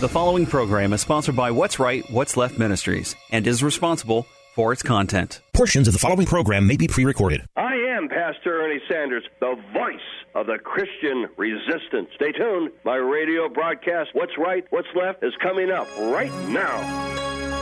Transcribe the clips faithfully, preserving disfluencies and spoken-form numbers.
The following program is sponsored by What's Right, What's Left Ministries and is responsible for its content. Portions of the following program may be pre-recorded. I am Pastor Ernie Sanders, the voice of the Christian resistance. Stay tuned. My radio broadcast, What's Right, What's Left, is coming up right now.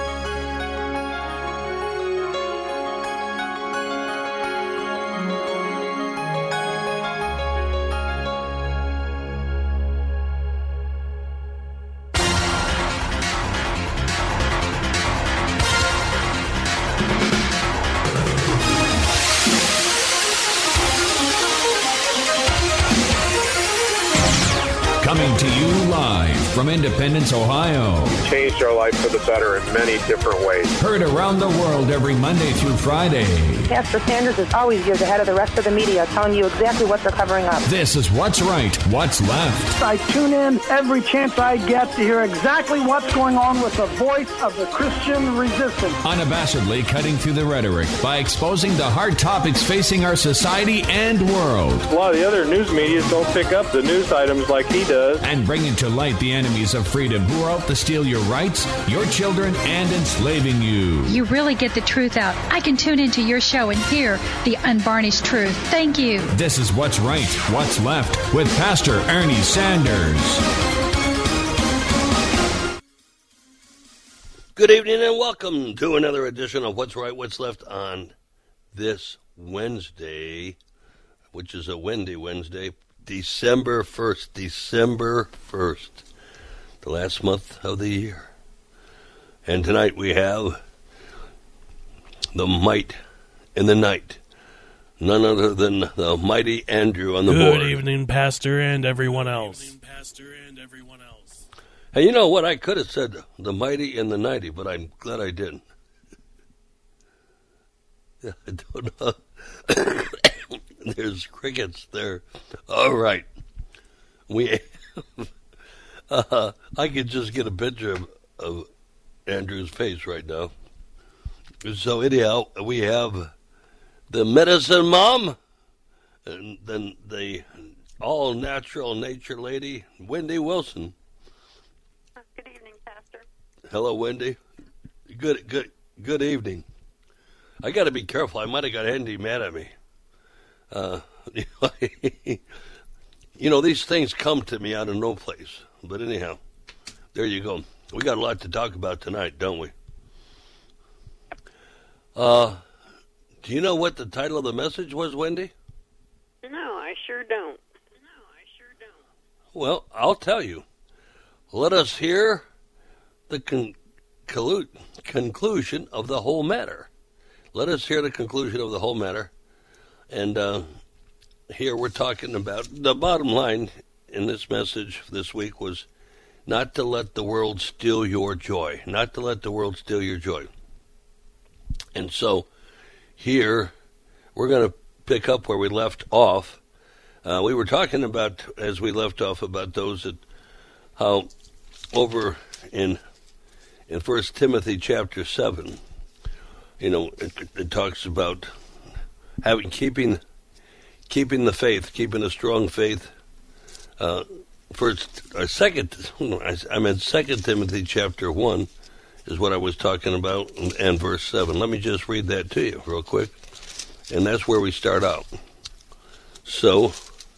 Coming to you live from Independence, Ohio. Changed our life for the better in many different ways. Heard around the world every Monday through Friday. Pastor Sanders is always years ahead of the rest of the media, telling you exactly what they're covering up. This is What's Right, What's Left. I tune in every chance I get to hear exactly what's going on with the voice of the Christian resistance. Unabashedly cutting through the rhetoric by exposing the hard topics facing our society and world. A lot of the other news media don't pick up the news items like he does. And bringing to light the enemies of freedom who are out to steal your rights, your children, and enslaving you. You really get the truth out. I can tune into your show and hear the unvarnished truth. Thank you. This is What's Right, What's Left with Pastor Ernie Sanders. Good evening and welcome to another edition of What's Right, What's Left on this Wednesday, which is a windy Wednesday, December first, December first, the last month of the year. And tonight we have the might in the night, none other than the mighty Andrew on the Good board. Good evening, Pastor, and everyone else. Good evening, Pastor, and everyone else. Hey, you know what? I could have said the mighty and the nighty, but I'm glad I didn't. I don't know. There's crickets there. All right. We, uh, I could just get a picture of, of Andrew's face right now. So anyhow, we have the medicine mom, and then the all-natural nature lady, Wendy Wilson. Good evening, Pastor. Hello, Wendy. Good, good, good evening. I got to be careful. I might have got Andy mad at me. Uh, you know, these things come to me out of no place. But anyhow, there you go. We got a lot to talk about tonight, don't we? Uh, do you know what the title of the message was, Wendy? No, I sure don't. No, I sure don't. Well, I'll tell you. Let us hear the con- collu- conclusion of the whole matter. Let us hear the conclusion of the whole matter. And uh, here we're talking about the bottom line in this message this week was not to let the world steal your joy. Not to let the world steal your joy. And so here we're going to pick up where we left off. Uh, we were talking about, as we left off, about those that, how over in in First Timothy chapter seven, you know, it, it talks about having keeping keeping the faith, keeping a strong faith. Uh, first, or second, I, I meant Second Timothy chapter one is what I was talking about, and, and verse seven. Let me just read that to you real quick, and that's where we start out. So,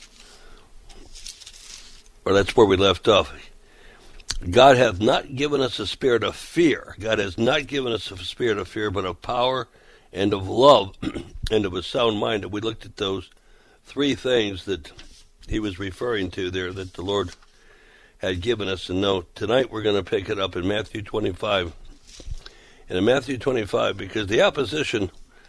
or that's where we left off. God hath not given us a spirit of fear. God has not given us a spirit of fear, but of power and of love and of a sound mind. And we looked at those three things that he was referring to there that the Lord had given us. And now tonight we're going to pick it up in Matthew twenty-five. And in Matthew twenty-five, because the opposition,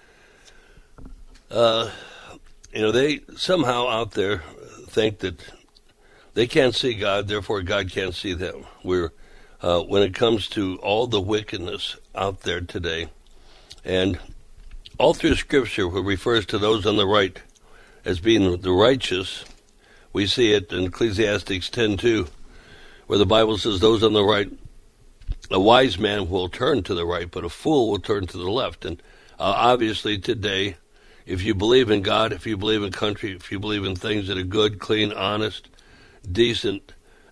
uh, you know, they somehow out there think that they can't see God, therefore God can't see them. We're, uh, when it comes to all the wickedness out there today, and all through Scripture, where it refers to those on the right as being the righteous, we see it in Ecclesiastes ten two, where the Bible says those on the right, a wise man will turn to the right, but a fool will turn to the left. And uh, obviously today, if you believe in God, if you believe in country, if you believe in things that are good, clean, honest, decent,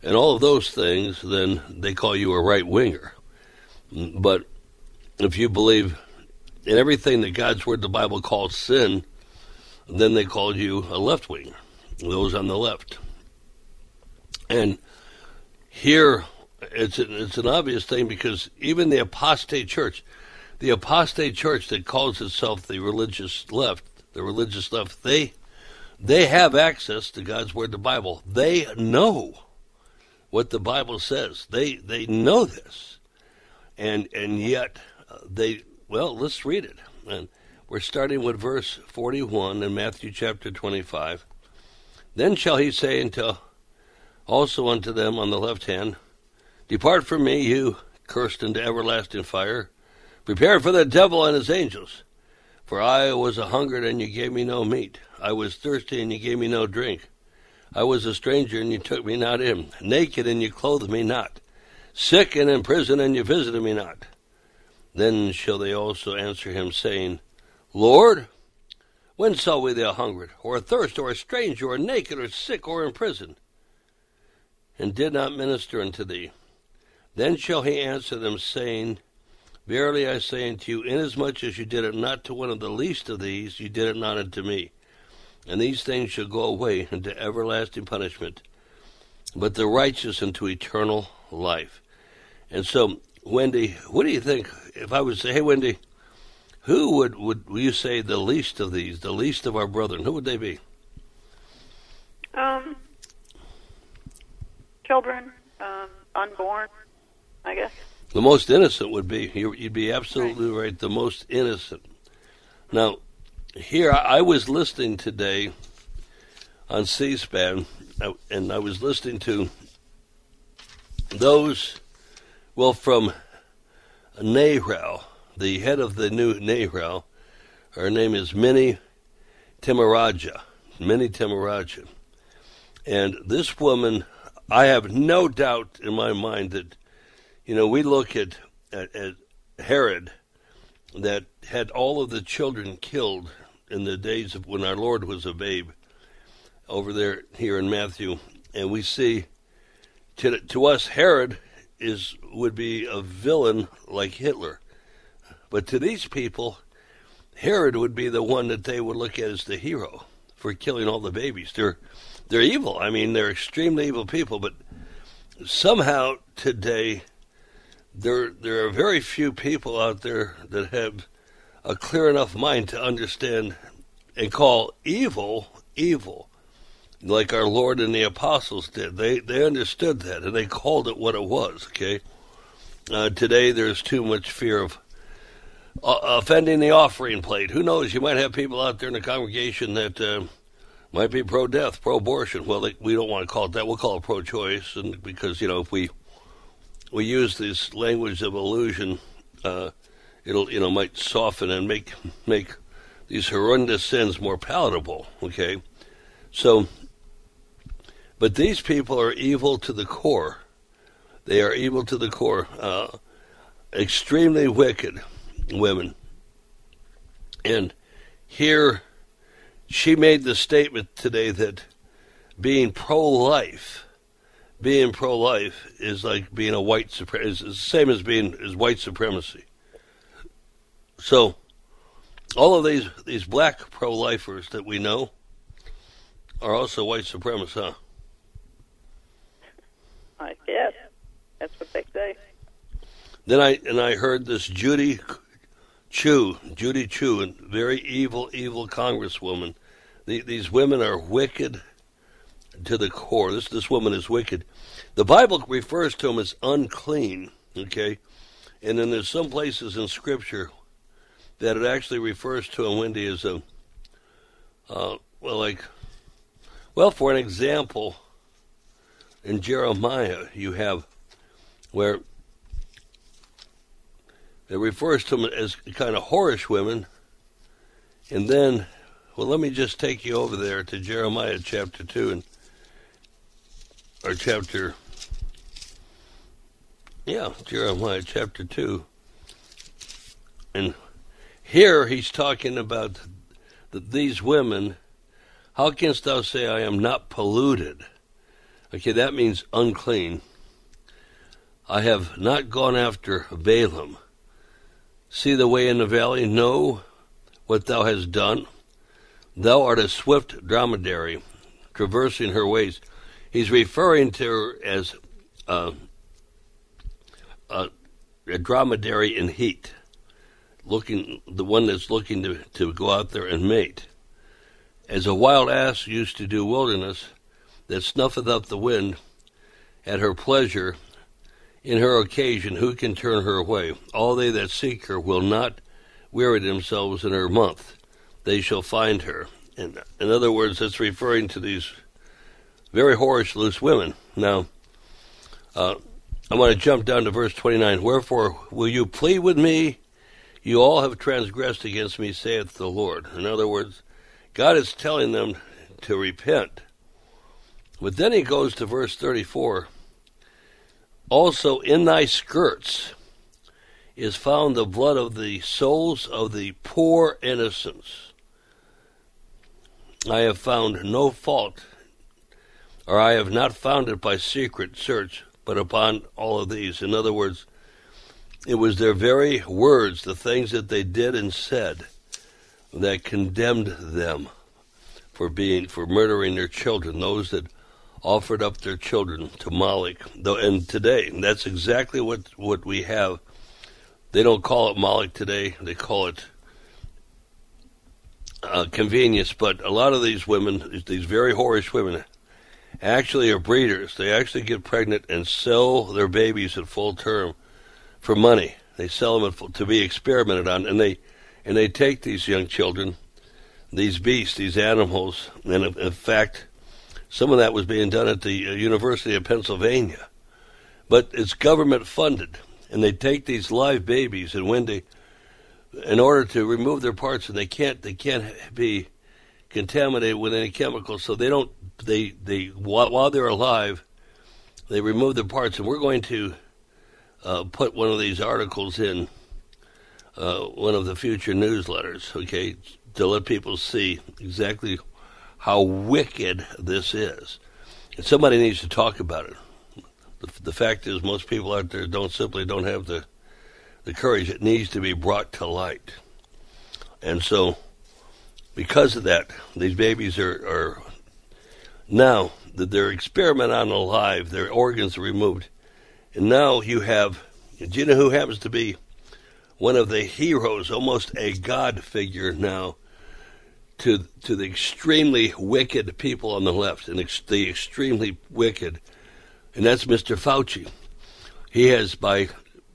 and all of those things, then they call you a right-winger. But if you believe in everything that God's Word, the Bible, calls sin, then they call you a left-winger, those on the left. And here, it's an, it's an obvious thing, because even the apostate church, the apostate church that calls itself the religious left, the religious left, they they have access to God's Word, the Bible. They know what the Bible says. They they know this, and and yet uh, they well. Let's read it. And we're starting with verse forty-one in Matthew chapter twenty-five. Then shall he say unto also unto them on the left hand, Depart from me, you cursed, into everlasting fire, prepared for the devil and his angels. For I was a hungered, and you gave me no meat. I was thirsty, and you gave me no drink. I was a stranger, and you took me not in. Naked, and you clothed me not. Sick and in prison, and you visited me not. Then shall they also answer him, saying, Lord, when saw we thee a hungered, or athirst, or a stranger, or naked, or sick, or in prison, and did not minister unto thee? Then shall he answer them, saying, Verily I say unto you, inasmuch as you did it not to one of the least of these, you did it not unto me. And these things shall go away into everlasting punishment, but the righteous into eternal life. And so, Wendy, what do you think? If I would say, hey, Wendy, who would, would you say the least of these, the least of our brethren, who would they be? Um, children, um, unborn, I guess. The most innocent would be, you'd be absolutely right, right the most innocent. Now, here, I was listening today on C-SPAN, and I was listening to those, well, from NARAL, the head of the new NARAL. Her name is Minnie Timaraja, Minnie Timaraja. And this woman, I have no doubt in my mind that, you know, we look at, at, at Herod, that had all of the children killed in the days of when our Lord was a babe, over there here in Matthew, and we see, to, to us, Herod is would be a villain like Hitler. But to these people, Herod would be the one that they would look at as the hero for killing all the babies. They're they're evil. I mean, they're extremely evil people, but somehow today, There, there are very few people out there that have a clear enough mind to understand and call evil, evil, like our Lord and the apostles did. They they understood that, and they called it what it was, okay? Uh, today, there's too much fear of uh, offending the offering plate. Who knows? You might have people out there in the congregation that uh, might be pro-death, pro-abortion. Well, they, we don't want to call it that. We'll call it pro-choice, and because, you know, if we... we use this language of illusion, uh, it'll, you know, might soften and make make these horrendous sins more palatable, okay? So, but these people are evil to the core. They are evil to the core. Uh, extremely wicked women. And here, she made the statement today that being pro-life, being pro-life is like being a white supremacy. Is the same as being is white supremacy. So, all of these these black pro-lifers that we know are also white supremacists, huh? I guess that's what they say. Then I and I heard this Judy Chu, Judy Chu, a very evil, evil congresswoman. The, these women are wicked to the core. This this woman is wicked. The Bible refers to them as unclean, okay? And then there's some places in Scripture that it actually refers to them, Wendy, as a, uh, well, like, well, for an example, in Jeremiah, you have where it refers to them as kind of whorish women, and then, well, let me just take you over there to Jeremiah chapter two, and or chapter, yeah, Jeremiah chapter two. And here he's talking about the, these women. How canst thou say I am not polluted? Okay, that means unclean. I have not gone after Balaam. See the way in the valley, know what thou hast done. Thou art a swift dromedary, traversing her ways. He's referring to her as uh, uh, a dromedary in heat, looking the one that's looking to, to go out there and mate. As a wild ass used to do wilderness, that snuffeth up the wind at her pleasure, in her occasion, who can turn her away? All they that seek her will not weary themselves in her month. They shall find her. In, in other words, it's referring to these very whorish, loose women. Now, uh, I want to jump down to verse twenty-nine. Wherefore will you plead with me? You all have transgressed against me, saith the Lord. In other words, God is telling them to repent. But then he goes to verse thirty-four. Also in thy skirts is found the blood of the souls of the poor innocents. I have found no fault, or I have not found it by secret search, but upon all of these. In other words, it was their very words, the things that they did and said, that condemned them for being, for murdering their children, those that offered up their children to Moloch. And today, and that's exactly what, what we have. They don't call it Moloch today. They call it uh, convenience. But a lot of these women, these very whorish women, actually are breeders. They actually get pregnant and sell their babies at full term for money. They sell them at full, to be experimented on. And they, and they take these young children, these beasts, these animals, and in, in fact, some of that was being done at the University of Pennsylvania. But it's government funded. And they take these live babies, and when they, in order to remove their parts, and they can't, they can't be contaminated with any chemicals, so they don't, they, they, while, while they're alive, they remove their parts. And we're going to uh, put one of these articles in uh, one of the future newsletters, okay, to let people see exactly how wicked this is. And somebody needs to talk about it. The, the fact is, most people out there don't simply don't have the the courage. It needs to be brought to light. And so, because of that, these babies are, are now that they're experimenting on alive, their organs are removed. And now you have, do you know who happens to be one of the heroes, almost a god figure now, to to the extremely wicked people on the left, and ex- the extremely wicked, and that's Mister Fauci. He has, by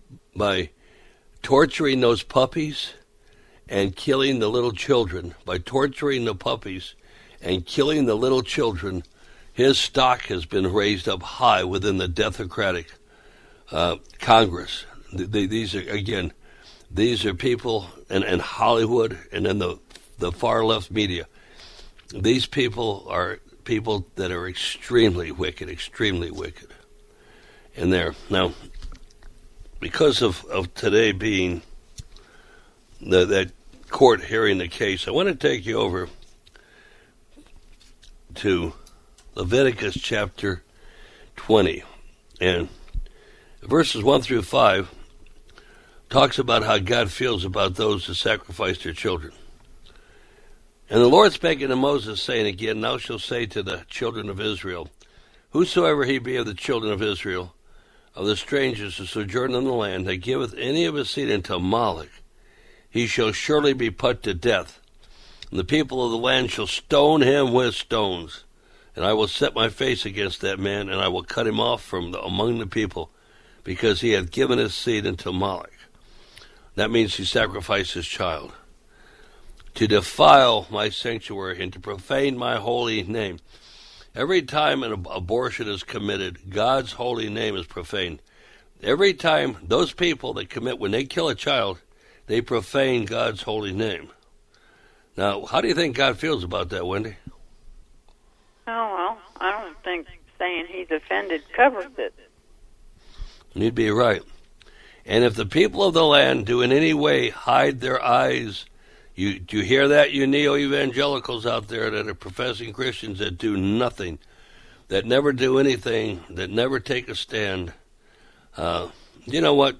by torturing those puppies and killing the little children, by torturing the puppies and killing the little children, his stock has been raised up high within the Democratic uh, Congress. The, the, these are, again, these are people in, in Hollywood and in the the far left media. These people are people that are extremely wicked, extremely wicked. And there, now, because of, of today being the, that court hearing the case, I want to take you over to Leviticus chapter twenty. And verses one through five talks about how God feels about those who sacrifice their children. And the Lord spake unto Moses, saying again, Thou shalt say to the children of Israel, Whosoever he be of the children of Israel, of the strangers who sojourn in the land, that giveth any of his seed unto Moloch, he shall surely be put to death. And the people of the land shall stone him with stones. And I will set my face against that man, and I will cut him off from the, among the people, because he hath given his seed unto Moloch. That means he sacrificed his child. To defile my sanctuary and to profane my holy name. Every time an ab- abortion is committed, God's holy name is profaned. Every time those people that commit, when they kill a child, they profane God's holy name. Now, how do you think God feels about that, Wendy? Oh, well, I don't think saying he's offended covers it. You'd be right. And if the people of the land do in any way hide their eyes, You, do you hear that, you neo-evangelicals out there that are professing Christians that do nothing that never do anything, that never take a stand. Uh, you know what?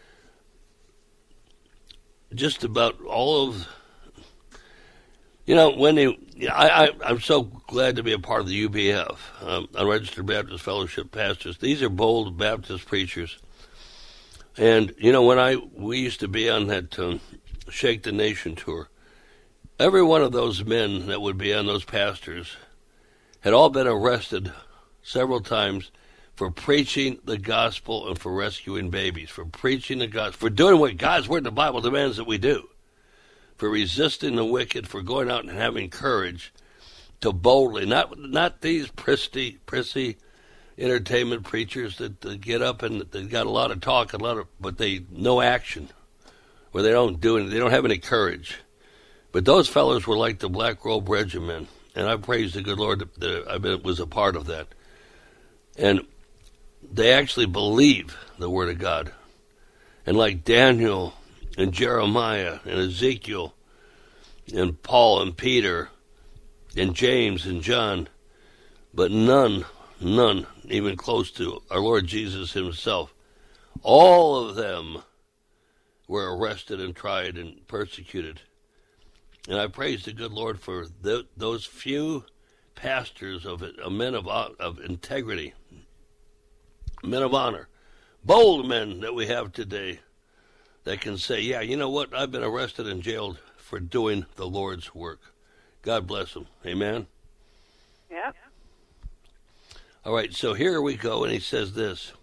Just about all of, you know, Wendy, I, I, I'm so glad to be a part of the U B F, um, Unregistered Baptist Fellowship Pastors. These are bold Baptist preachers. And, you know, when I we used to be on that um, Shake the Nation tour, every one of those men that would be on those pastors had all been arrested several times for preaching the gospel and for rescuing babies, for preaching the gospel, for doing what God's word in the Bible demands that we do, for resisting the wicked, for going out and having courage to boldly, not not these prissy, prissy entertainment preachers that, that get up and they got a lot of talk, a lot of, but they no action, where they don't do anything, they don't have any courage. But those fellows were like the Black Robe Regiment, and I praise the good Lord that, that I been, was a part of that. And they actually believe the Word of God. And like Daniel and Jeremiah and Ezekiel and Paul and Peter and James and John, but none, none even close to our Lord Jesus himself, all of them were arrested and tried and persecuted. And I praise the good Lord for the, those few pastors of it, men of, of integrity, men of honor, bold men that we have today that can say, yeah, you know what, I've been arrested and jailed for doing the Lord's work. God bless them. Amen? Yeah. All right, so here we go, and he says this.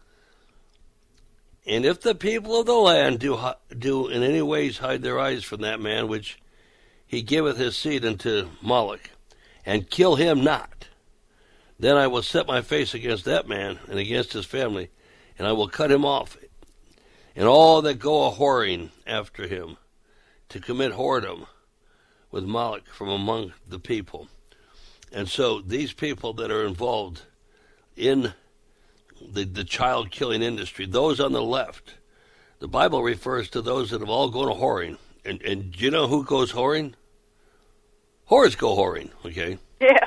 And if the people of the land do do in any ways hide their eyes from that man which he giveth his seed unto Moloch, and kill him not, then I will set my face against that man and against his family, and I will cut him off, and all that go a-whoring after him, to commit whoredom with Moloch from among the people. And so these people that are involved in the, the child-killing industry, those on the left, the Bible refers to those that have all gone a-whoring. And, and do you know who goes whoring? Whores go whoring, okay? Yeah.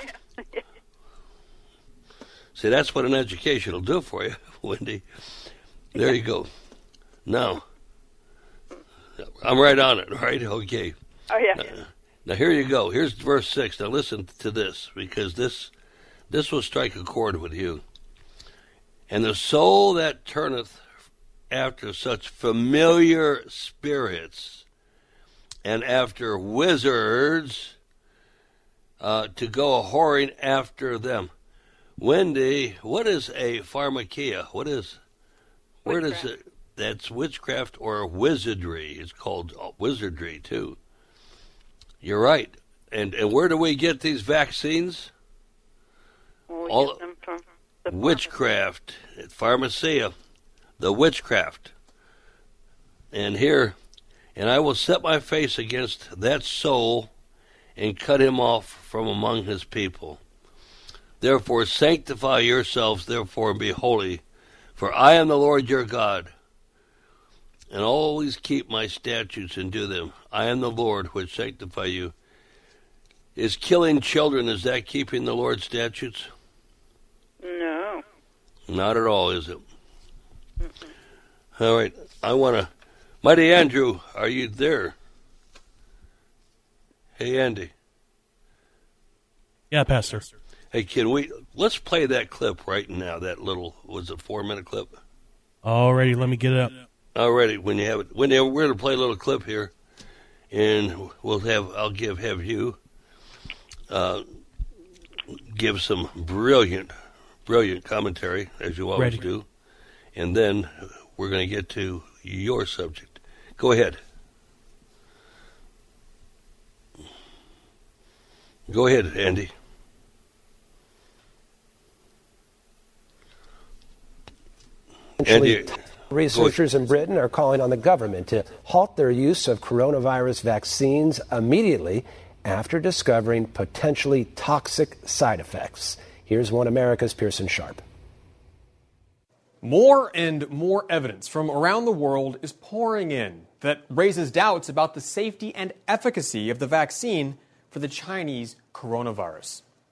See, that's what an education will do for you, Wendy. There you go. Now, I'm right on it, right? Okay. Oh, yeah. Now, now, here you go. Here's verse six. Now, listen to this, because this this will strike a chord with you. And the soul that turneth after such familiar spirits and after wizards uh, to go a-whoring after them. Wendy, what is a pharmakia? What is, where does it, that's witchcraft or wizardry. It's called wizardry, too. You're right. And and where do we get these vaccines? We'll All, get them from the witchcraft, pharmacia, the witchcraft. And here, and I will set my face against that soul and cut him off from among his people. Therefore sanctify yourselves, therefore, and be holy, for I am the Lord your God. And always keep my statutes and do them. I am the Lord which sanctify you. Is killing children, is that keeping the Lord's statutes? No. Not at all, is it? Mm-mm. All right, I want to... Mighty Andrew, are you there? Hey, Andy. Yeah, Pastor. Hey, can we... Let's play that clip right now, that little... Was it four-minute clip? Alrighty, let me get it up. Alrighty, when you have it... When you, we're going to play a little clip here, and we'll have... I'll give have you... Uh, give some brilliant, brilliant commentary, as you always Ready. do. And then we're going to get to your subject. Go ahead. Go ahead, Andy. Andy, researchers in Britain are calling on the government to halt their use of coronavirus vaccines immediately after discovering potentially toxic side effects. Here's One America's Pearson Sharp. More and more evidence from around the world is pouring in that raises doubts about the safety and efficacy of the vaccine for the Chinese coronavirus.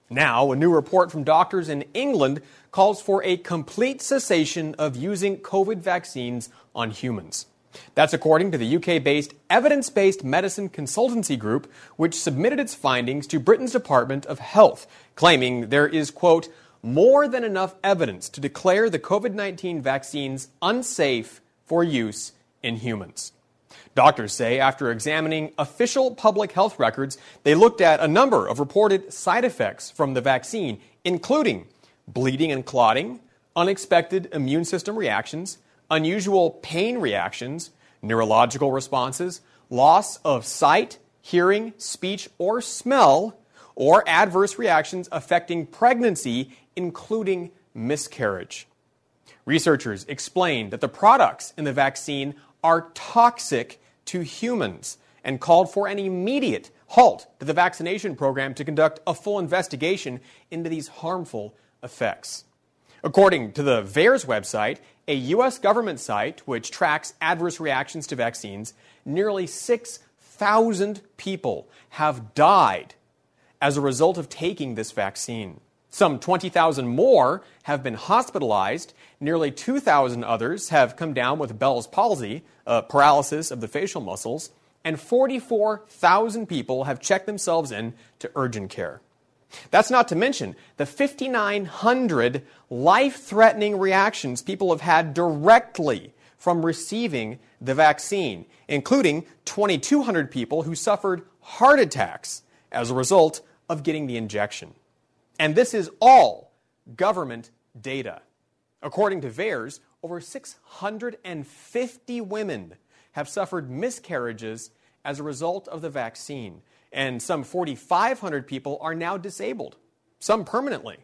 Now, a new report from doctors in England calls for a complete cessation of using COVID vaccines on humans. That's according to the U K-based evidence-based medicine consultancy group, which submitted its findings to Britain's Department of Health, claiming there is, quote, more than enough evidence to declare the COVID nineteen vaccines unsafe for use in humans. Doctors say after examining official public health records, they looked at a number of reported side effects from the vaccine, including bleeding and clotting, unexpected immune system reactions, unusual pain reactions, neurological responses, loss of sight, hearing, speech, or smell, or adverse reactions affecting pregnancy, including miscarriage. Researchers explained that the products in the vaccine are toxic to humans and called for an immediate halt to the vaccination program to conduct a full investigation into these harmful effects. According to the V A E R S website, a U S government site which tracks adverse reactions to vaccines, nearly six thousand people have died as a result of taking this vaccine. Some twenty thousand more have been hospitalized. Nearly two thousand others have come down with Bell's palsy, uh, paralysis of the facial muscles, and forty-four thousand people have checked themselves in to urgent care. That's not to mention the five thousand nine hundred life-threatening reactions people have had directly from receiving the vaccine, including two thousand two hundred people who suffered heart attacks as a result of getting the injection. And this is all government data. According to V A E R S, over six hundred fifty women have suffered miscarriages as a result of the vaccine, and some four thousand five hundred people are now disabled, some permanently.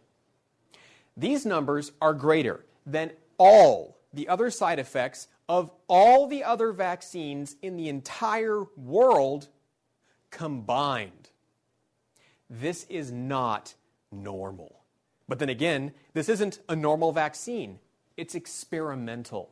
These numbers are greater than all the other side effects of all the other vaccines in the entire world combined. This is not normal. But then again, this isn't a normal vaccine. It's experimental.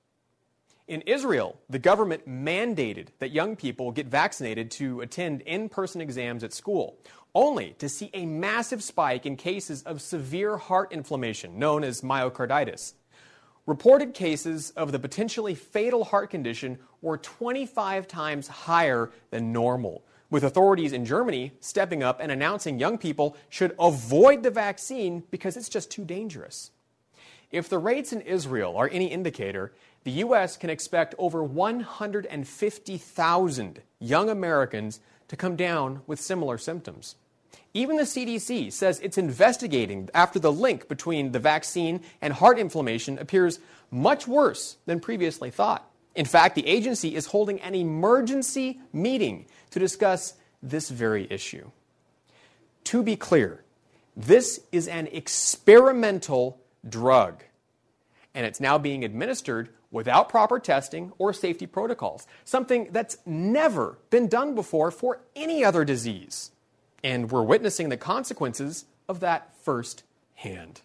In Israel, the government mandated that young people get vaccinated to attend in-person exams at school, only to see a massive spike in cases of severe heart inflammation, known as myocarditis. Reported cases of the potentially fatal heart condition were twenty-five times higher than normal, with authorities in Germany stepping up and announcing young people should avoid the vaccine because it's just too dangerous. If the rates in Israel are any indicator, the U S can expect over one hundred fifty thousand young Americans to come down with similar symptoms. Even the C D C says it's investigating after the link between the vaccine and heart inflammation appears much worse than previously thought. In fact, the agency is holding an emergency meeting to discuss this very issue. To be clear, this is an experimental drug, and it's now being administered without proper testing or safety protocols, something that's never been done before for any other disease. And we're witnessing the consequences of that firsthand.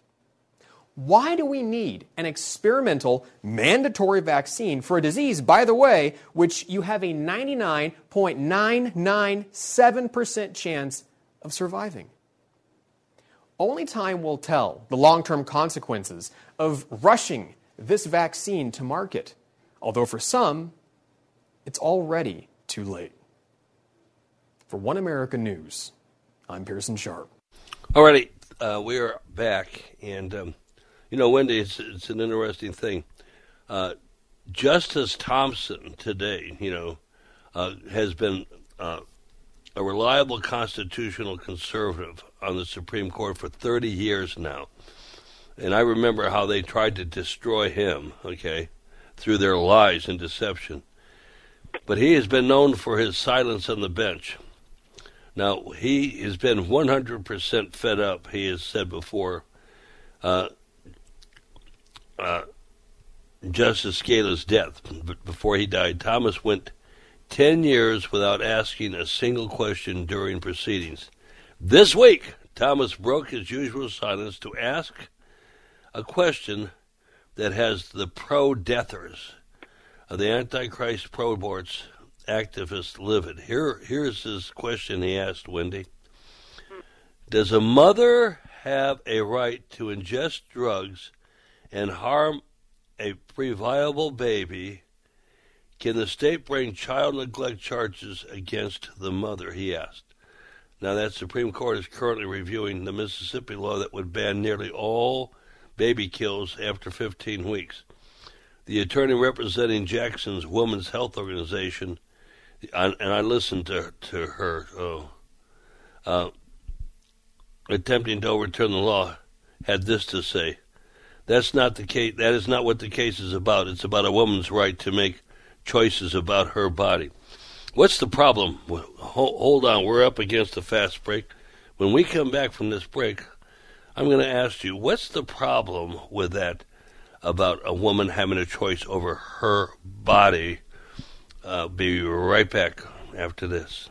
Why do we need an experimental mandatory vaccine for a disease, by the way, which you have a ninety-nine point nine nine seven percent chance of surviving? Only time will tell the long-term consequences of rushing this vaccine to market, although for some, it's already too late. For One America News, I'm Pearson Sharp. All righty, uh, we are back, and um, you know, Wendy, it's, it's an interesting thing. Uh, Justice Thompson today, you know, uh, has been uh, a reliable constitutional conservative on the Supreme Court for thirty years now. And I remember how they tried to destroy him, okay, through their lies and deception. But he has been known for his silence on the bench. Now, he has been one hundred percent fed up, he has said before, uh, uh, Justice Scalia's death. But before he died, Thomas went ten years without asking a single question during proceedings. This week, Thomas broke his usual silence to ask a question that has the pro-deathers, uh, the Antichrist pro-aborts activists livid. Here, here's his question he asked, Wendy. Does a mother have a right to ingest drugs and harm a pre-viable baby? Can the state bring child neglect charges against the mother, he asked. Now, that Supreme Court is currently reviewing the Mississippi law that would ban nearly all baby kills after fifteen weeks. The attorney representing Jackson's Women's Health Organization, and I listened to, to her, oh, uh, attempting to overturn the law, had this to say. That's not the case. That is not what the case is about. It's about a woman's right to make choices about her body. What's the problem? Hold on, we're up against a fast break. When we come back from this break, I'm going to ask you, what's the problem with that about a woman having a choice over her body? Uh, be right back after this.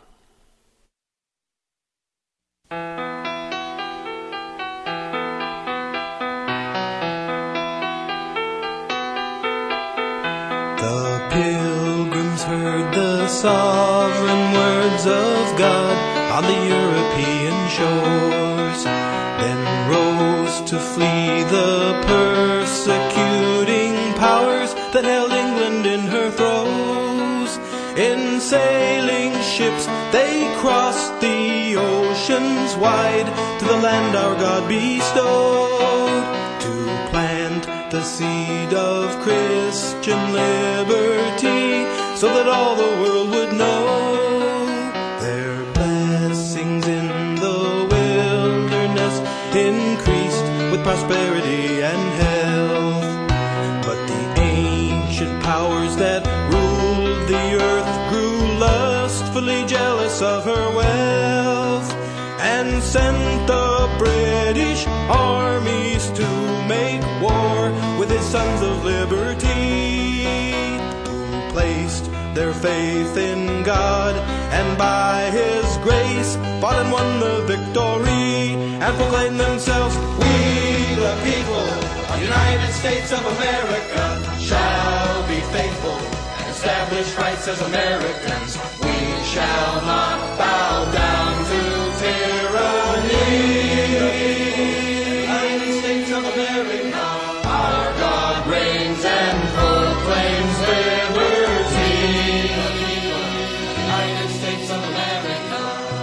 The pilgrims heard the sovereign words of God on the European shores, then rose to flee the persecuting powers that held England in her throes. In sailing ships they crossed the oceans wide to the land our God bestowed, to plant the seed of Christian liberty, so that all the world would know their blessings in the wilderness increased with prosperity and health. But the ancient powers that ruled the earth grew lustfully jealous of her wealth, and sent the British armies to make war with his sons of liberty, who placed their faith in God, and by his grace fought and won the victory, and proclaimed themselves, "We the people of the United States of America shall be faithful and establish rights as Americans. We shall not bow down to tyranny." United States of America, our God reigns and proclaims liberty. United States of America.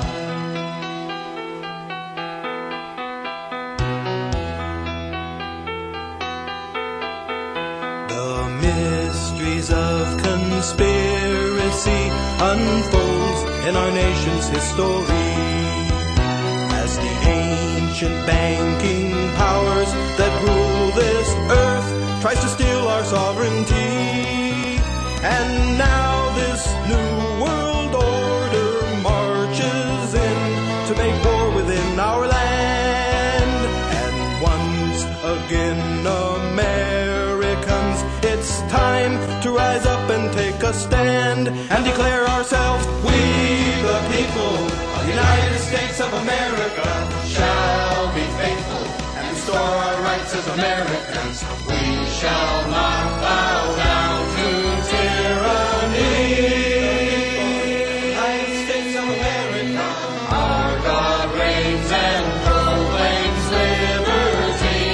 The mysteries of conspiracy unfolds in our nation's history, as the ancient banking powers that rule this earth tries to steal our sovereignty. And now this new world order marches in to make war within our land. And once again, Americans, it's time to rise up and take a stand and declare ourselves, we the people of the United States of America shall be faithful and restore our rights as Americans. We shall not bow down to tyranny. United States of America, our God reigns and proclaims liberty.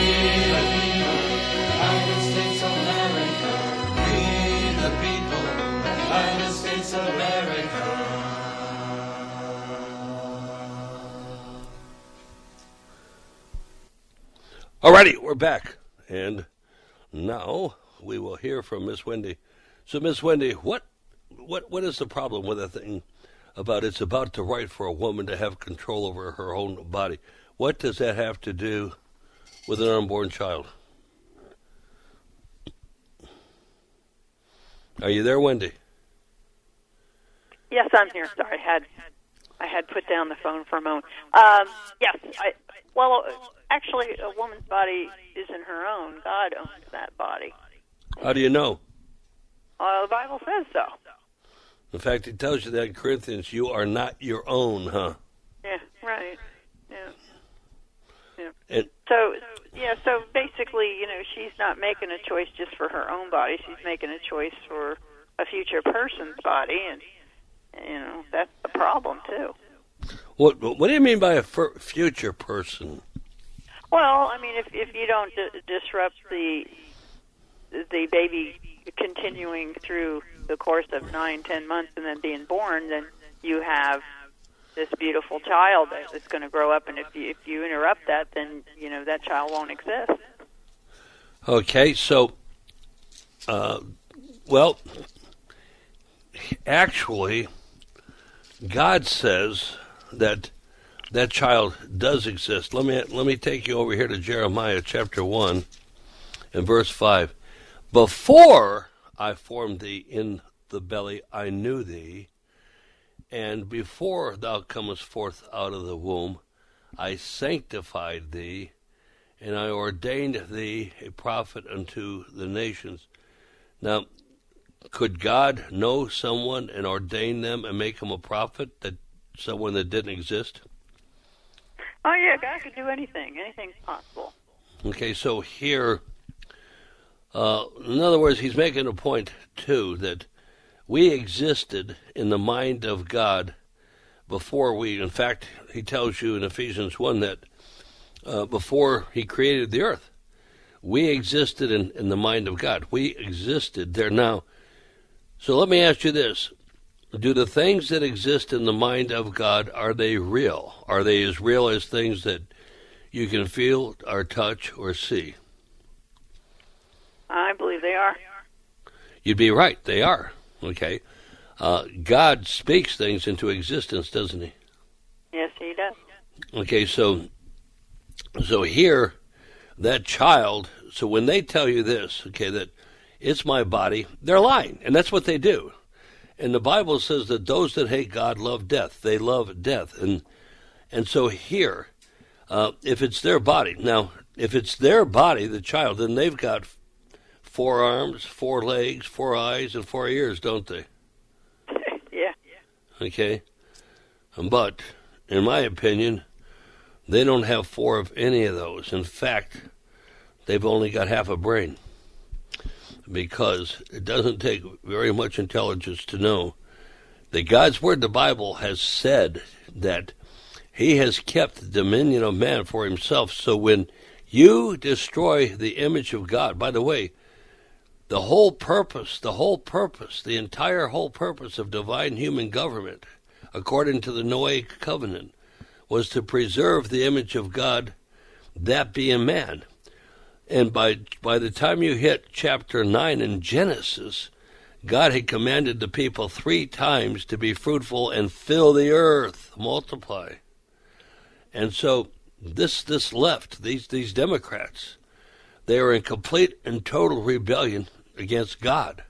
United States of America, we the people, United States of America. Alrighty, we're back, and now we will hear from Miss Wendy. So, Miss Wendy, what, what, what is the problem with that thing about it's about the right for a woman to have control over her own body? What does that have to do with an unborn child? Are you there, Wendy? Yes, I'm here. Sorry, I had I had put down the phone for a moment. Um, yes, I, well, actually, a woman's body isn't her own. God owns that body. How do you know? Uh, the Bible says so. In fact, it tells you that in Corinthians, you are not your own, huh? Yeah, right. Yeah. Yeah. And, so, yeah, so basically, you know, she's not making a choice just for her own body. She's making a choice for a future person's body, and, you know, that's the problem, too. What What do you mean by a f- future person? Well, I mean, if if you don't d- disrupt the the baby continuing through the course of nine, ten months and then being born, then you have this beautiful child that's going to grow up. And if you if you interrupt that, then you know that child won't exist. Okay, so, uh, well, actually, God says that that child does exist. Let me let me take you over here to Jeremiah chapter one and verse five. Before I formed thee in the belly, I knew thee, and before thou comest forth out of the womb, I sanctified thee, and I ordained thee a prophet unto the nations. Now, could God know someone and ordain them and make them a prophet, that someone that didn't exist? Oh, yeah, God could do anything. Anything's possible. Okay, so here, uh, in other words, he's making a point, too, that we existed in the mind of God before we, in fact, he tells you in Ephesians one that uh, before he created the earth, we existed in, in the mind of God. We existed there now. So let me ask you this. Do the things that exist in the mind of God, are they real? Are they as real as things that you can feel or touch or see? I believe they are. You'd be right. They are. Okay. Uh, God speaks things into existence, doesn't he? Yes, he does. Okay, so so here, that child, so when they tell you this, okay, that it's my body, they're lying, and that's what they do. And the Bible says that those that hate God love death. They love death. And and so here, uh, if it's their body, now, if it's their body, the child, then they've got four arms, four legs, four eyes, and four ears, don't they? Yeah. Okay? But, in my opinion, they don't have four of any of those. In fact, they've only got half a brain. Because it doesn't take very much intelligence to know that God's Word, the Bible, has said that he has kept the dominion of man for himself. So when you destroy the image of God, by the way, the whole purpose, the whole purpose, the entire whole purpose of divine human government, according to the Noahic covenant, was to preserve the image of God, that being man. And by by the time you hit chapter nine in Genesis, God had commanded the people three times to be fruitful and fill the earth, multiply. And so this this left, these, these Democrats, they are in complete and total rebellion against God.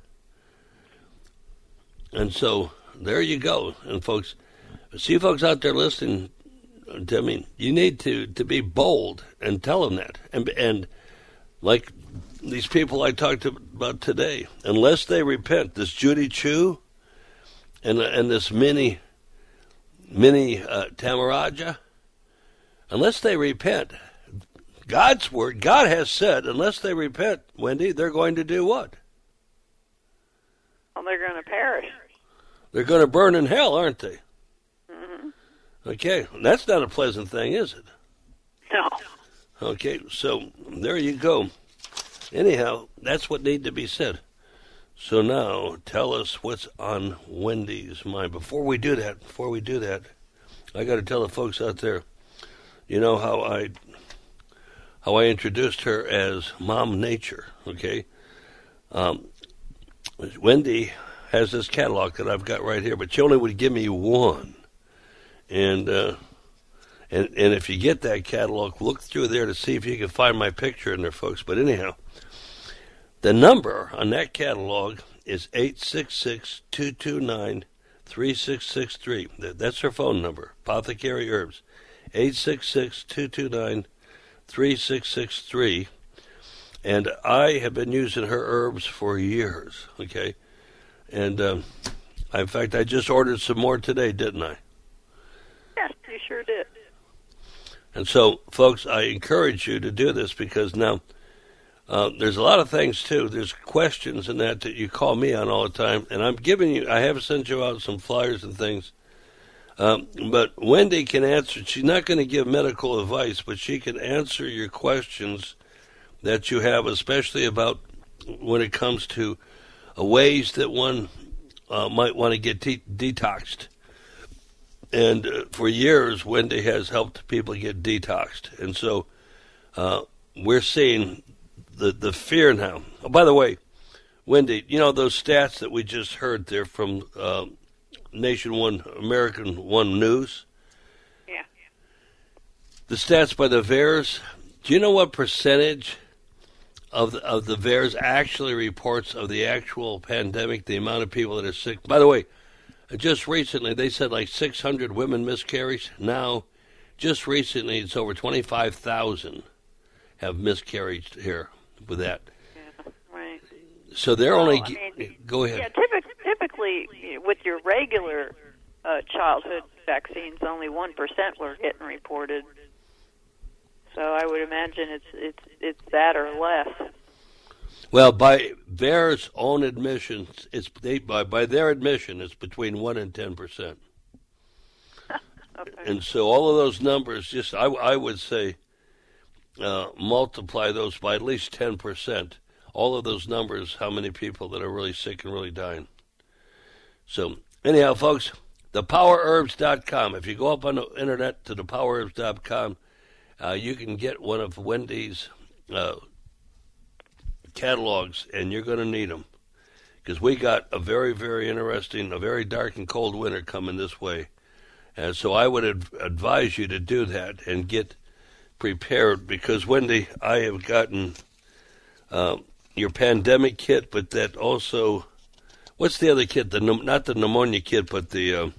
And so there you go. And folks, see folks out there listening to me, you need to, to be bold and tell them that. And and like these people I talked about today, unless they repent, this Judy Chu and and this Minnie, Minnie uh, Tamaraja, unless they repent, God's word, God has said, unless they repent, Wendy, they're going to do what? Well, they're going to perish. They're going to burn in hell, aren't they? Mm-hmm. Okay, that's not a pleasant thing, is it? No. Okay, so there you go. Anyhow, that's what needs to be said. So now, tell us what's on Wendy's mind. Before we do that, before we do that, I got to tell the folks out there, you know how I how I introduced her as Mom Nature, okay? Um, Wendy has this catalog that I've got right here, but she only would give me one. And uh, and and if you get that catalog, look through there to see if you can find my picture in there, folks. But anyhow, the number on that catalog is eight six six, two two nine, three six six three. That's her phone number, Apothecary Herbs, eight six six, two two nine, three six six three. And I have been using her herbs for years, okay? And, um, in fact, I just ordered some more today, didn't I? Yes, you sure did. And so, folks, I encourage you to do this because now uh, there's a lot of things, too. There's questions and that that you call me on all the time. And I'm giving you, I have sent you out some flyers and things Um, but Wendy can answer. She's not going to give medical advice, but she can answer your questions that you have, especially about when it comes to uh, ways that one uh, might want to get de- detoxed. And uh, for years, Wendy has helped people get detoxed. And so uh, we're seeing the, the fear now. Oh, by the way, Wendy, you know those stats that we just heard there from uh, Nation One, American One News? Yeah. The stats by the V A E R S, do you know what percentage of the, of the V A E R S actually reports of the actual pandemic, the amount of people that are sick? By the way, just recently they said like six hundred women miscarried. Now, just recently it's over twenty-five thousand have miscarried here with that. Yeah, right. So they're well, only... I mean, go ahead. Yeah, typically, typically with your regular uh, childhood vaccines, only one percent were getting reported. So I would imagine it's it's it's that or less. Well, by V A E R S own admissions, it's they, by by their admission, it's between one and ten percent. Okay. And so all of those numbers, just I, I would say, uh, multiply those by at least ten percent. All of those numbers, how many people that are really sick and really dying. So anyhow, folks, the power herbs dot com. If you go up on the internet to the power herbs dot com, uh, you can get one of Wendy's uh, catalogs, and you're going to need them because we got a very, very interesting, a very dark and cold winter coming this way. And so I would ad- advise you to do that and get prepared because, Wendy, I have gotten uh, your pandemic kit, but that also, what's the other kit? The Not the pneumonia kit, but the uh,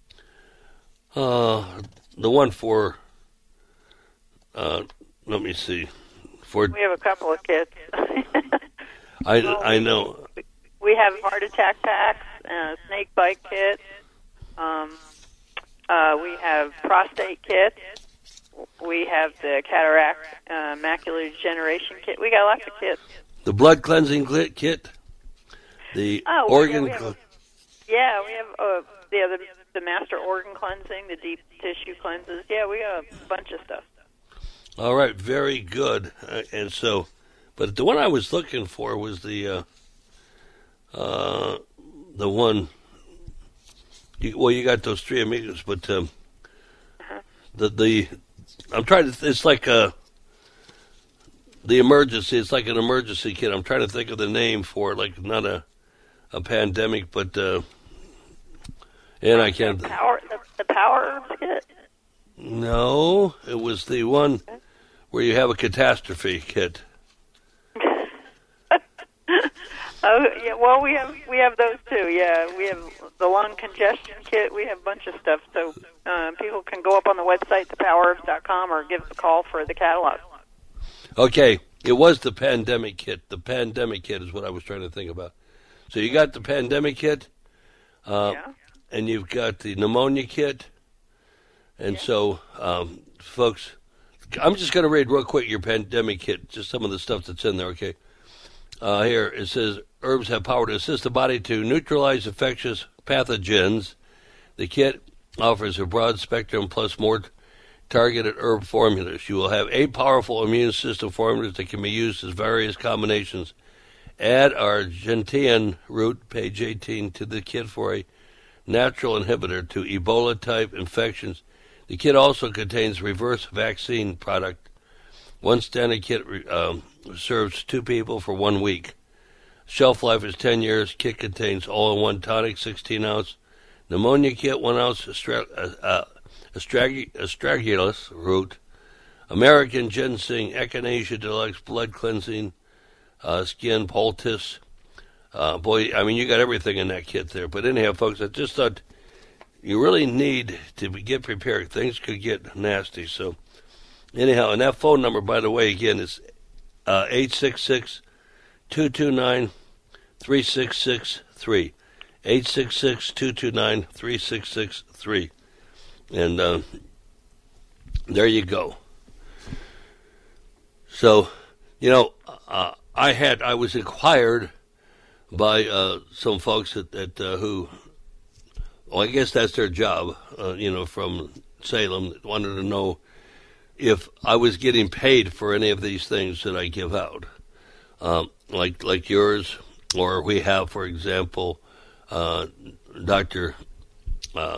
uh, the one for, uh, let me see. For, we have a couple of kits. I, well, I know. We have heart attack packs, uh, snake bite kit. Um, uh, we have prostate kit. We have the cataract uh, macular degeneration kit. We got lots of kits. The blood cleansing kit. The oh, organ. We have, we have, yeah, we have uh, yeah, the, the master organ cleansing, the deep tissue cleanses. Yeah, we got a bunch of stuff. All right, very good. Uh, and so, but the one I was looking for was the uh, uh, the one. You, well, you got those three amigos, but um, uh-huh. the the I'm trying to. It's like a the emergency. It's like an emergency kit. I'm trying to think of the name for it. Like not a a pandemic, but uh, and I can't. The power the, the power herbs kit. No, it was the one where you have a catastrophe kit. Oh yeah, well we have we have those too. Yeah, we have the lung congestion kit. We have a bunch of stuff. So uh, people can go up on the website, the power herbs dot com, or give us a call for the catalog. Okay, it was the pandemic kit. The pandemic kit is what I was trying to think about. So you got the pandemic kit, uh, yeah. and you've got the pneumonia kit. And yeah. so, um, folks, I'm just going to read real quick your pandemic kit, just some of the stuff that's in there, okay? Uh, here, it says, herbs have power to assist the body to neutralize infectious pathogens. The kit offers a broad spectrum plus more targeted herb formulas. You will have eight powerful immune system formulas that can be used as various combinations. Add our gentian root, page eighteen, to the kit for a natural inhibitor to Ebola-type infections. The kit also contains reverse vaccine product. One standard kit um, serves two people for one week. Shelf life is ten years. Kit contains all-in-one tonic, sixteen ounce. Pneumonia kit, one ounce astra- uh, astrag- astragalus root. American ginseng, echinacea deluxe, blood cleansing, uh, skin poultice. Uh, boy, I mean, you got everything in that kit there. But anyhow, folks, I just thought you really need to get prepared. Things could get nasty. So anyhow, and that phone number, by the way, again, is uh, eight six six, two two nine, three six six three. eight six six, two two nine, three six six three. And uh, there you go. So, you know, uh, I had, I was inquired by uh, some folks that, that uh, who well, I guess that's their job, uh, you know, from Salem, that wanted to know if I was getting paid for any of these things that I give out, um, like like yours, or we have, for example, uh, Doctor Uh,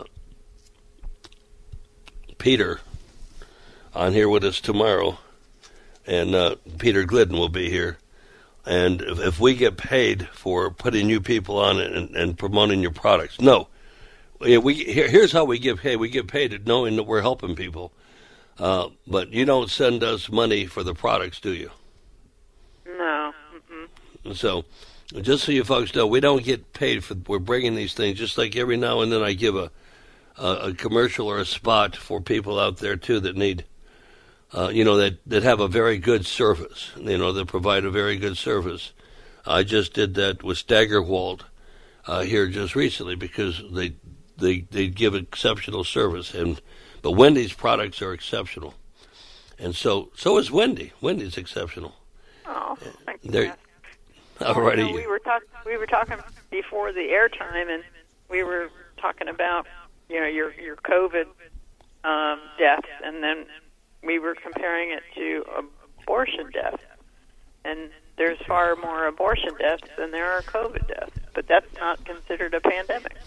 Peter on here with us tomorrow, and uh, Peter Glidden will be here. And if, if we get paid for putting you people on and, and promoting your products, no. We, we here, here's how we get paid. We get paid knowing that we're helping people. Uh, but you don't send us money for the products, do you? No. Mm-mm. So, just so you folks know, we don't get paid for, we're bringing these things, just like every now and then I give a, a, a commercial or a spot for people out there, too, that need, uh, you know, that, that have a very good service, you know, that provide a very good service. I just did that with Staggerwald uh, here just recently because they, they, they give exceptional service, and but Wendy's products are exceptional. And so, so is Wendy. Wendy's exceptional. Oh, thank you. They're, Alrighty. You know, we were talking. We were talking before the airtime, and we were talking about you know your your COVID um, deaths, and then we were comparing it to abortion deaths. And there's far more abortion deaths than there are COVID deaths, but that's not considered a pandemic.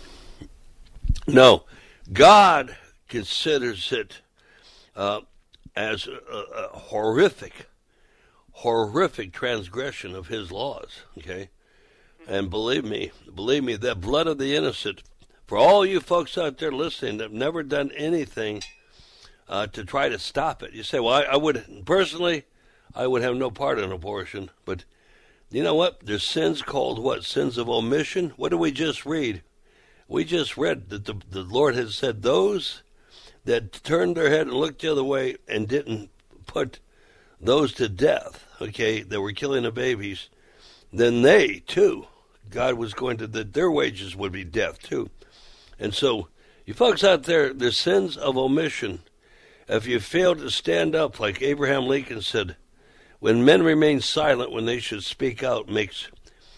No, God considers it uh, as a, a horrific. horrific transgression of his laws, okay? And believe me, believe me, that blood of the innocent, for all you folks out there listening that have never done anything uh, to try to stop it, you say, well, I, I would, personally, I would have no part in abortion, but you know what? There's sins called what? Sins of omission? What did we just read? We just read that the, the Lord has said those that turned their head and looked the other way and didn't put those to death, okay, that were killing the babies, then they, too, God was going to, that their wages would be death, too. And so, you folks out there, there's sins of omission. If you fail to stand up, like Abraham Lincoln said, when men remain silent when they should speak out, makes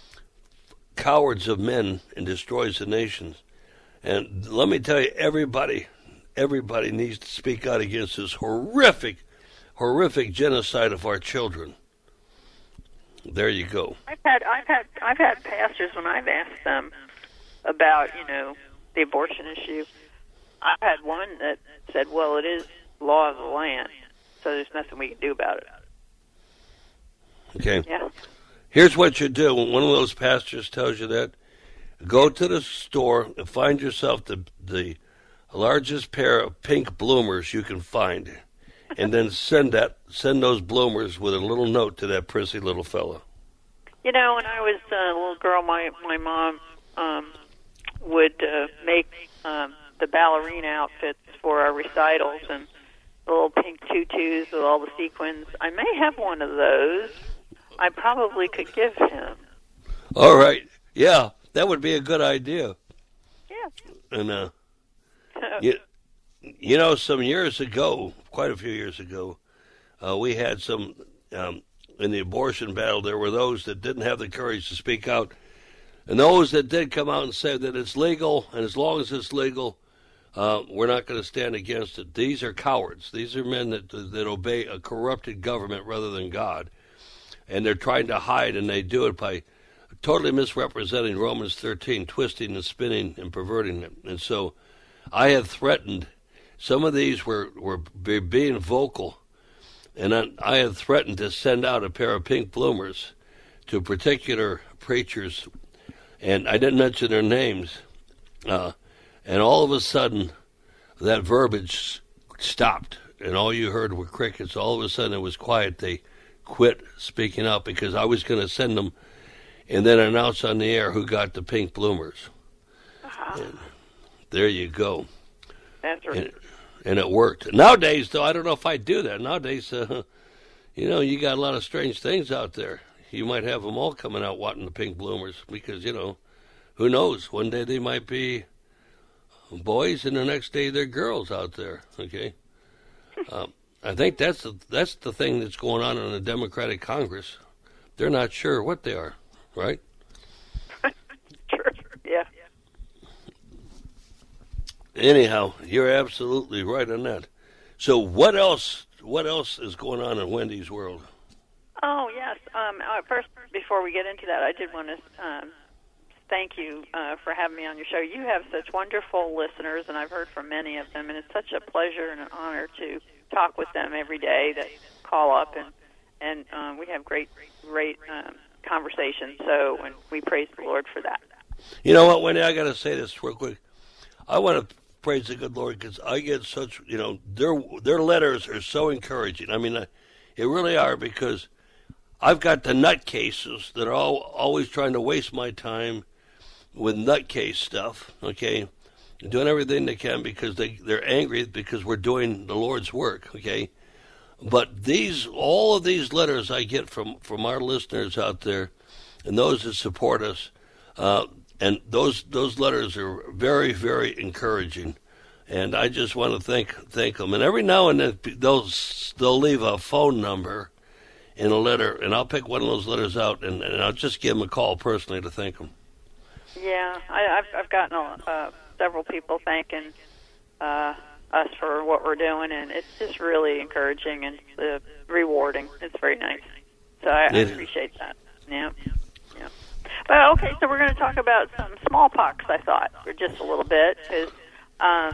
cowards of men and destroys the nations. And let me tell you, everybody, everybody needs to speak out against this horrific horrific genocide of our children. There you go. I've had I've had I've had pastors when I've asked them about, you know, the abortion issue. I've had one that said, well, it is law of the land, so there's nothing we can do about it. Okay. Yeah. Here's what you do. When one of those pastors tells you that, go to the store and find yourself the the largest pair of pink bloomers you can find. And then send that, send those bloomers with a little note to that prissy little fella. You know, when I was a little girl, my my mom um, would uh, make um, the ballerina outfits for our recitals and the little pink tutus with all the sequins. I may have one of those. I probably could give him. All right, yeah, that would be a good idea. Yeah. And uh, you, you know, some years ago. Quite a few years ago, uh, we had some, um, in the abortion battle, there were those that didn't have the courage to speak out, and those that did come out and say that it's legal, and as long as it's legal, uh, we're not going to stand against it. These are cowards. These are men that that obey a corrupted government rather than God, and they're trying to hide, and they do it by totally misrepresenting Romans thirteen, twisting and spinning and perverting it. And so I have threatened. Some of these were, were being vocal, and I, I had threatened to send out a pair of pink bloomers to particular preachers, and I didn't mention their names. Uh, and all of a sudden, that verbiage stopped, and all you heard were crickets. All of a sudden, it was quiet. They quit speaking out because I was going to send them and then announce on the air who got the pink bloomers. Uh-huh. And there you go. That's right. And, and it worked. Nowadays, though, I don't know if I'd do that. Nowadays, uh, you know, you got a lot of strange things out there. You might have them all coming out wanting the pink bloomers because, you know, who knows? One day they might be boys, and the next day they're girls out there. Okay, um, I think that's the, that's the thing that's going on in the Democratic Congress. They're not sure what they are, right? Sure. Yeah. anyhow, you're absolutely right on that. So what else? What else is going on in Wendy's world? Oh yes. Um, uh, first, before we get into that, I did want to um, thank you uh, for having me on your show. You have such wonderful listeners, and I've heard from many of them, and it's such a pleasure and an honor to talk with them every day that call up, and and um, we have great, great um, conversations. So, and we praise the Lord for that. You know what, Wendy? I got to say this real quick. I want to praise the good Lord because I get such, you know, their their letters are so encouraging. I mean, it really are, because I've got the nutcases that are all, always trying to waste my time with nutcase stuff, okay, doing everything they can because they, they're angry because we're doing the Lord's work, okay. But these, all of these letters I get from, from our listeners out there and those that support us, uh, and those those letters are very, very encouraging. And I just want to thank thank them. And every now and then they'll, they'll leave a phone number in a letter, and I'll pick one of those letters out, and, and I'll just give them a call personally to thank them. Yeah, I, I've, I've gotten uh, several people thanking uh, us for what we're doing, and it's just really encouraging and uh, rewarding. It's very nice. So I, I appreciate that. Yeah, yeah. Well, okay, so we're going to talk about some smallpox, I thought, for just a little bit, because um,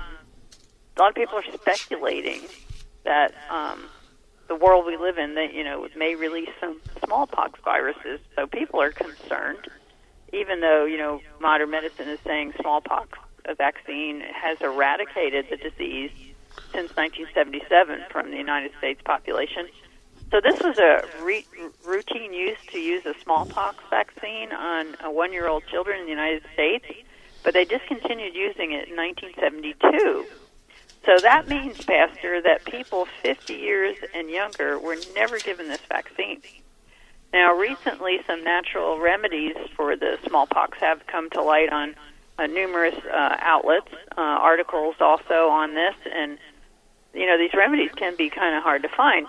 a lot of people are speculating that um, the world we live in, that, you know, may release some smallpox viruses. So people are concerned, even though, you know, modern medicine is saying smallpox vaccine has eradicated the disease since nineteen seventy-seven from the United States population. So this was a re- routine use to use a smallpox vaccine on uh, one-year-old children in the United States, but they discontinued using it in nineteen seventy-two. So that means, Pastor, that people fifty years and younger were never given this vaccine. Now, recently, some natural remedies for the smallpox have come to light on uh, numerous uh, outlets, uh, articles also on this, and, you know, these remedies can be kind of hard to find.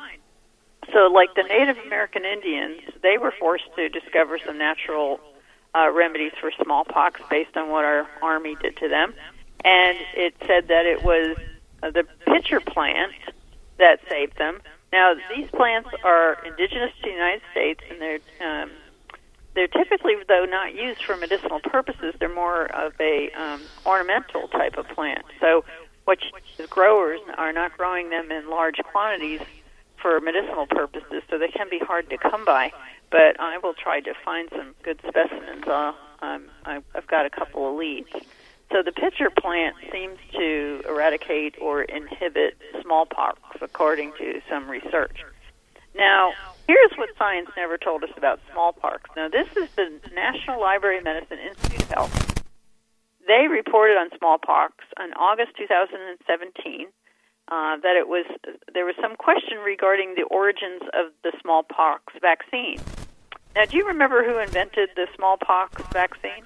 So, like the Native American Indians, they were forced to discover some natural uh, remedies for smallpox based on what our Army did to them. And it said that it was uh, the pitcher plant that saved them. Now, these plants are indigenous to the United States, and they're um, they're typically, though, not used for medicinal purposes. They're more of a um, ornamental type of plant. So, what the growers are not growing them in large quantities for medicinal purposes, so they can be hard to come by. But I will try to find some good specimens. Uh, um, I've got a couple of leads. So the pitcher plant seems to eradicate or inhibit smallpox, according to some research. Now, here's what science never told us about smallpox. Now, this is the National Library of Medicine Institute of Health. They reported on smallpox on August two thousand seventeen. Uh, that it was there was some question regarding the origins of the smallpox vaccine. Now, do you remember who invented the smallpox vaccine?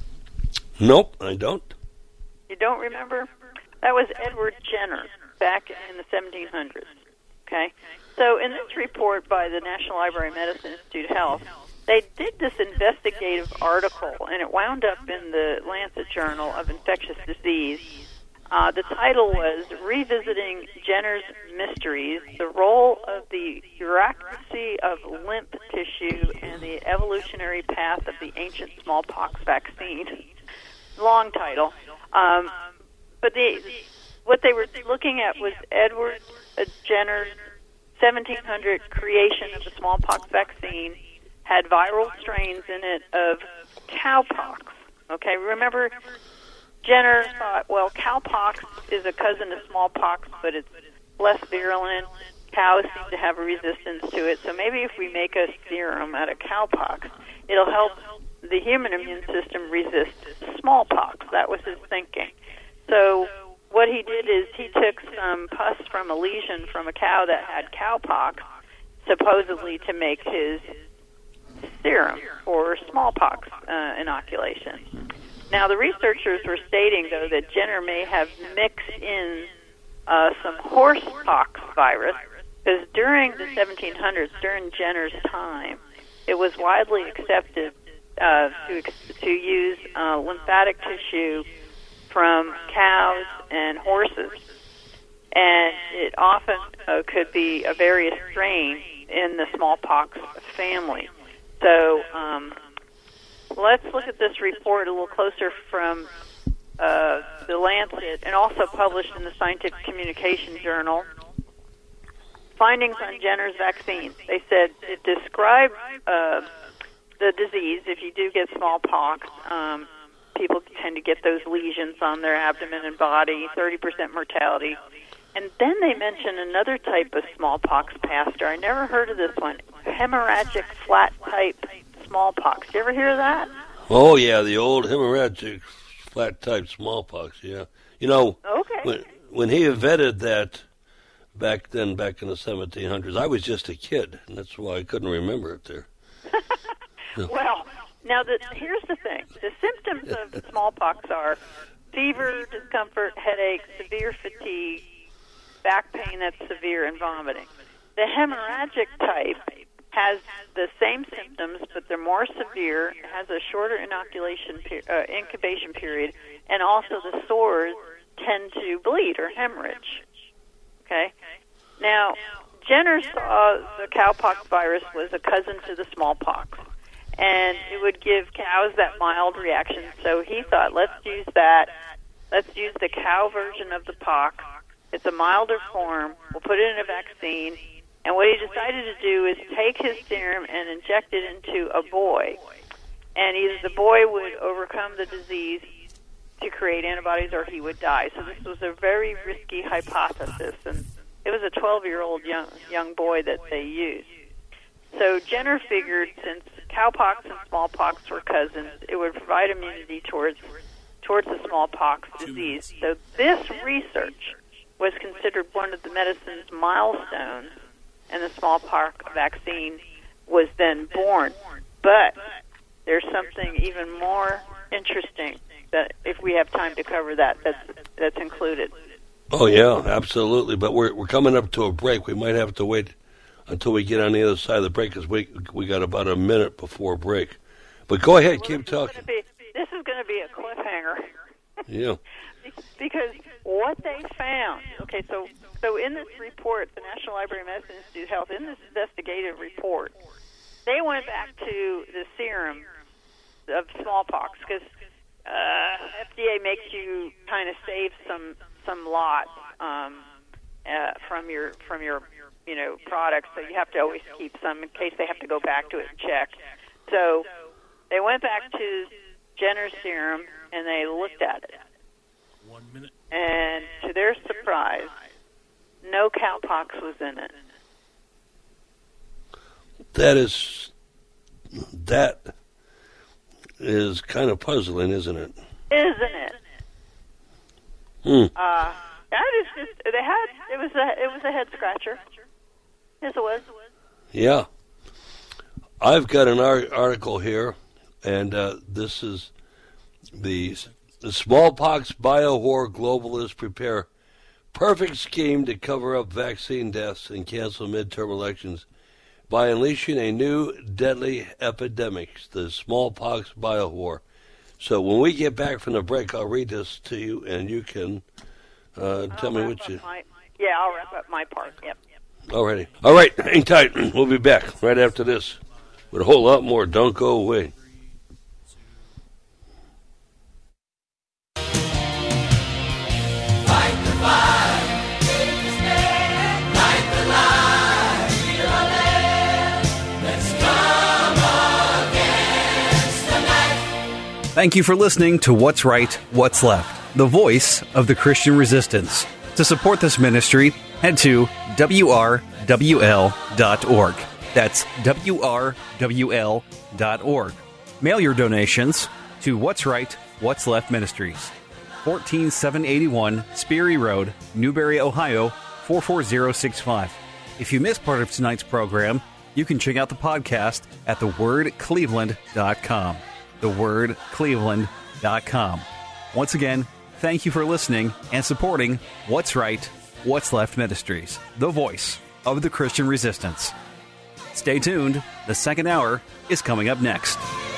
Nope, I don't. You don't remember? That was Edward Jenner back in the seventeen hundreds. Okay, so in this report by the National Library of Medicine Institute of Health, they did this investigative article, and it wound up in the Lancet Journal of Infectious Disease. Uh, the title was Revisiting Jenner's Mysteries, the Role of the Bureaucracy of Lymph Tissue and the Evolutionary Path of the Ancient Smallpox Vaccine. Long title. Um, but the, what they were looking at was Edward Jenner's seventeen hundred creation of the smallpox vaccine had viral strains in it of cowpox. Okay, remember, Jenner thought, well, cowpox is a cousin of smallpox, but it's less virulent. Cows seem to have a resistance to it, so maybe if we make a serum out of cowpox, it'll help the human immune system resist smallpox. That was his thinking. So what he did is he took some pus from a lesion from a cow that had cowpox, supposedly to make his serum for smallpox uh, inoculation. Now, the researchers were stating, though, that Jenner may have mixed in uh, some horsepox virus, because during the seventeen hundreds, during Jenner's time, it was widely accepted uh, to to use uh, lymphatic tissue from cows and horses. And it often uh, could be a various strain in the smallpox family. So um, let's look at this report a little closer from uh, The Lancet, and also published in the Scientific Communication Journal. Findings on Jenner's vaccine. They said it described uh, the disease. If you do get smallpox, um, people tend to get those lesions on their abdomen and body, thirty percent mortality. And then they mention another type of smallpox, Pastor. I never heard of this one. Hemorrhagic flat type smallpox. You ever hear of that? Oh, yeah, the old hemorrhagic flat type smallpox, yeah. You know, okay. when, when he invented that back then, back in the seventeen hundreds, I was just a kid, and that's why I couldn't remember it there. Yeah. Well, now the, here's the thing. The symptoms of smallpox are fever, discomfort, headache, severe fatigue, back pain that's severe, and vomiting. The hemorrhagic type has the same symptoms, but they're more severe, has a shorter inoculation per, uh, incubation period, and also the sores tend to bleed or hemorrhage. Okay? Now, Jenner saw the cowpox virus was a cousin to the smallpox, and it would give cows that mild reaction, so he thought, let's use that. Let's use the cow version of the pox. It's a milder form. We'll put it in a vaccine. And what he decided to do is take his serum and inject it into a boy. And either the boy would overcome the disease to create antibodies or he would die. So this was a very risky hypothesis. And it was a twelve-year-old young, young boy that they used. So Jenner figured since cowpox and smallpox were cousins, it would provide immunity towards, towards the smallpox disease. So this research was considered one of the medicine's milestones, and the smallpox vaccine was then born. But there's something even more interesting that, if we have time to cover that, that's, that's included. Oh, yeah, absolutely. But we're we're coming up to a break. We might have to wait until we get on the other side of the break, because we, we got about a minute before break. But go ahead, well, keep this talking. Is be, this is going to be a cliffhanger. Yeah. Because what they found, okay, so so in this report, the National Library of Medicine Institute of Health, in this investigative report, they went back to the serum of smallpox, because uh, F D A makes you kind of save some some lots um, uh, from your from your you know products, so you have to always keep some in case they have to go back to it and check. So they went back to Jenner's serum and they looked at it. One minute. And to their surprise, no cowpox was in it. That is, that is kind of puzzling, isn't it? Isn't it? Hmm. Uh, that is just, they had, it was a, it was a head scratcher. Yes, it was. Yeah. I've got an ar- article here, and uh, this is the... The smallpox biohor globalists prepare perfect scheme to cover up vaccine deaths and cancel midterm elections by unleashing a new deadly epidemic, the smallpox biohor. So when we get back from the break, I'll read this to you, and you can uh, tell me what you... My, yeah, I'll wrap up my part, yep. Alrighty. All right, hang tight. We'll be back right after this with a whole lot more. Don't go away. Thank you for listening to What's Right, What's Left, the voice of the Christian resistance. To support this ministry, head to W R W L dot org. That's W R W L dot org. Mail your donations to What's Right, What's Left Ministries, fourteen seven eighty-one Speary Road, Newberry, Ohio, four four zero six five. If you missed part of tonight's program, you can check out the podcast at the word cleveland dot com. the word cleveland dot com. Once again, thank you for listening and supporting What's Right, What's Left Ministries, the voice of the Christian resistance. Stay tuned. The second hour is coming up next.